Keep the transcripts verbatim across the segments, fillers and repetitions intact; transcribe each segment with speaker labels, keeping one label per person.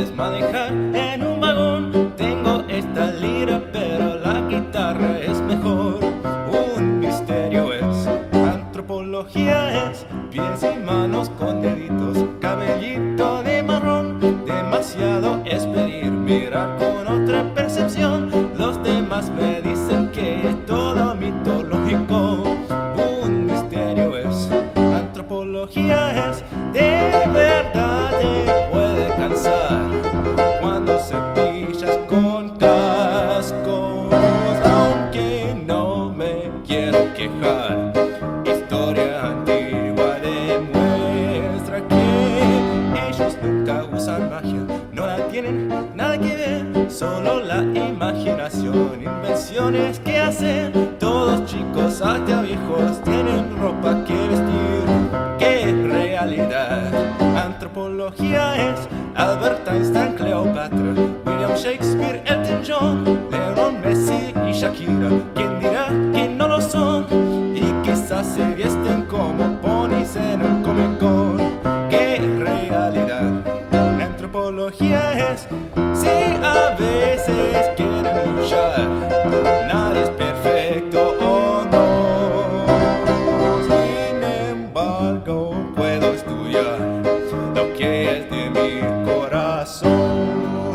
Speaker 1: puedes manejar en un vagón. Tengo esta lira, pero la guitarra es mejor. Un misterio es, antropología es, pies y manos con deditos, cabellito de marrón. Demasiado es pedir, mirar con otra percepción. Los demás me dicen que es todo mitológico. Un misterio es, antropología es, de verdad te puede cansar cuando cepillas con cascos. Aunque no me quiero quejar, historia antigua demuestra que ellos nunca usan magia, no la tienen nada que ver, solo la imaginación. Invenciones que hacen todos, chicos hasta viejos, tienen ropa que vestir. ¡Qué realidad! Antropología es Albert Einstein, Cleopatra, William Shakespeare, Elton John, Lionel Messi y Shakira. ¿Quién dirá que no lo son? Y quizás se visten como ponis en un Comic Con. ¡Qué realidad! Antropología es, si a veces quieren luchar, nada es perfecto o no. Sin embargo, puedo estudiar lo que es de mi corazón.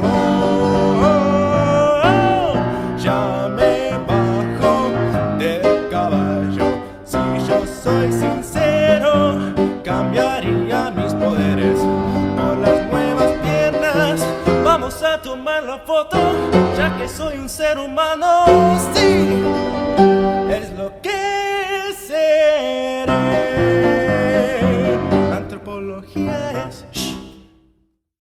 Speaker 1: Ya me bajo del caballo, si yo soy sincero, cambiaría mis poderes por las nuevas piernas. Vamos a tomar la foto, ya que soy un ser humano. Sí.